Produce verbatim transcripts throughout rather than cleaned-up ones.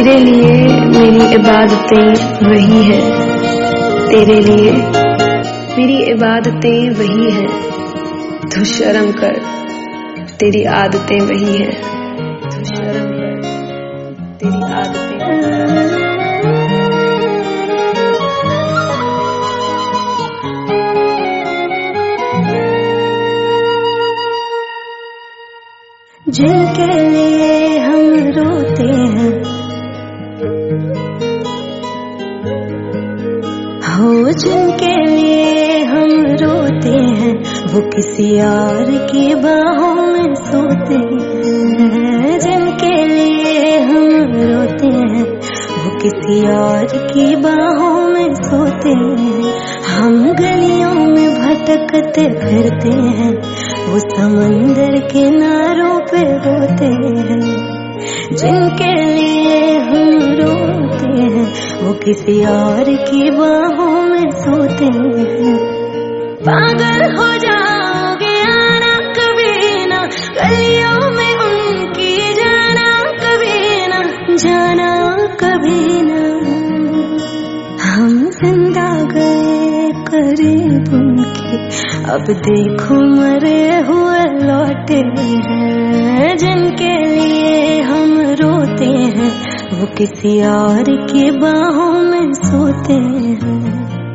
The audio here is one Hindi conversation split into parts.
तेरे लिए मेरी इबादतें वही है, तेरे लिए मेरी इबादतें वही है। तू शर्म कर, तेरी आदतें वही है। तू शर्म कर, तेरी आदतें वही है। जिनके लिए हम रोते हैं, हो जिनके लिए हम रोते हैं, वो किसी और की बाहों में सोते हैं। जिनके लिए हम रोते हैं, वो किसी और की बाहों में सोते हैं। हम गलियों में भटकते फिरते हैं, वो समंदर किनारों पे रोते हैं। जिनके लिए हम रोते हैं, वो किसी और की बाहों में सोते हैं। पागल हो जाओगे आना कभी ना, गलियों में उनकी जाना कभी ना, जाना कभी ना। हम जिंदा गए करीब उनके, अब देखो मरे हुए लौटे हैं। जिनके लिए हम रोते हैं, वो किसी और की बाहों में सोते हैं।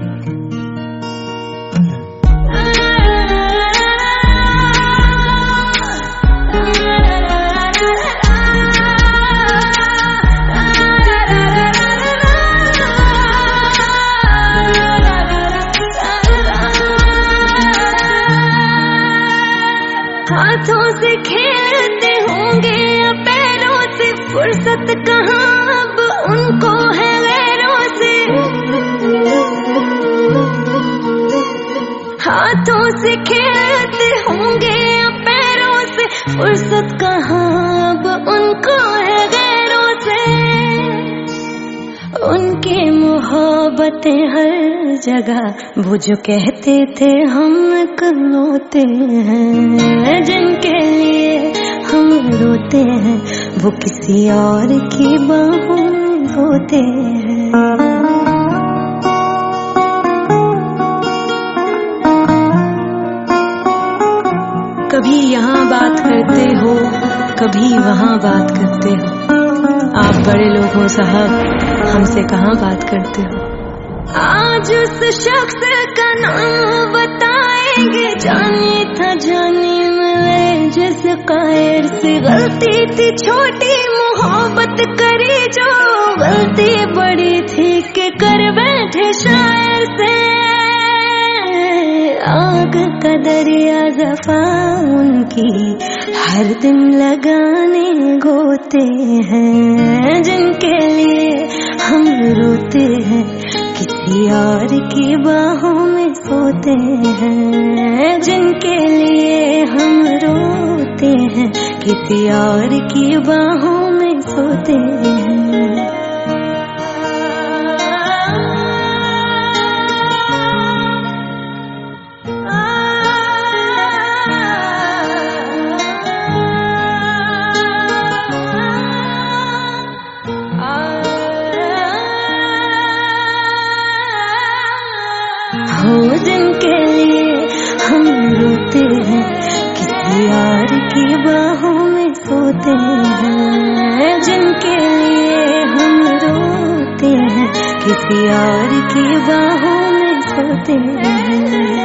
हाथों से खेलते होंगे या पैरों से, फुर्सत कहाँ अब उनको है गैरों से। हाथों से खेलते होंगे या पैरों से, फुर्सत कहाँ अब उनको है गैरों से। उनकी मोहब्बतें हर जगह, वो जो कहते थे हम इकलौते हैं। जिनके लिए हम रोते हैं, वो किसी और की बाहों में सोते हैं। कभी यहाँ बात करते हो, कभी वहाँ बात करते हो। आप बड़े लोग हो साहब, हमसे कहाँ बात करते हो। आज उस शख्स का नाम बताएंगे, जानी था जानी मिले जिस कायर से। गलती थी छोटी मोहब्बत करी जो, गलती बड़ी थी कि कर बैठे शायर से। आग का दरिया जफा उनकी, हर दिन लगाने गोते हैं। जिनके लिए हम रोते हैं, किसी और की बाहों में सोते हैं। जिनके लिए हम रोते हैं, किसी और की बाहों में सोते हैं। हो जिनके लिए हम रोते हैं, किसी और की बाहों में सोते हैं। जिनके लिए हम रोते हैं, किसी और की बाहों में सोते हैं।